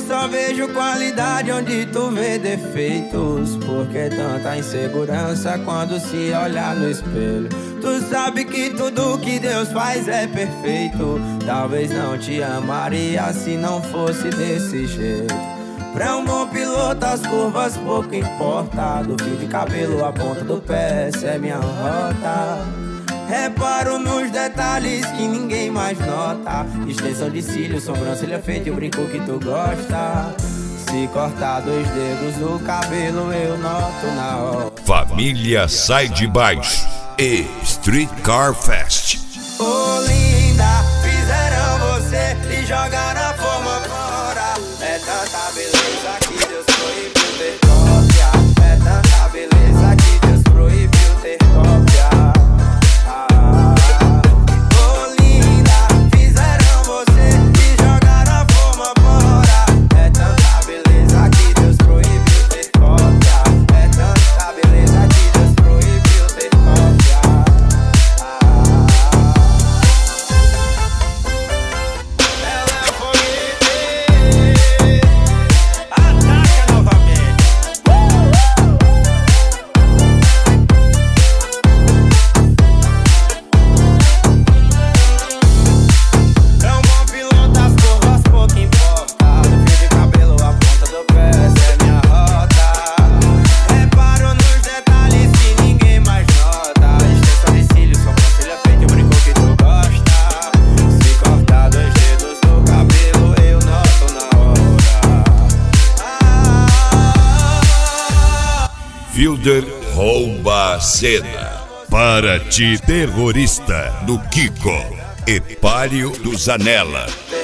só vejo qualidade onde tu vê defeitos. Por que tanta insegurança quando se olha no espelho? Tu sabe que tudo que Deus faz é perfeito. Talvez não te amaria se não fosse desse jeito. Pra um bom piloto as curvas pouco importa. Do fio de cabelo à ponta do pé, essa é minha rota. Reparo nos detalhes que ninguém mais nota. Extensão de cílios, sobrancelha feita e o brinco que tu gosta. Se cortar 2 dedos no cabelo eu noto na hora. Família Sai de Baixo e Street Car Fest. Ô linda, fizeram você e jogaram a forma fora. É tanta beleza que Deus proibiu ter cópia. É tanta beleza que Deus proibiu ter cópia. Fielder rouba a cena. Para ti, terrorista do Kiko e Palio do Zanella.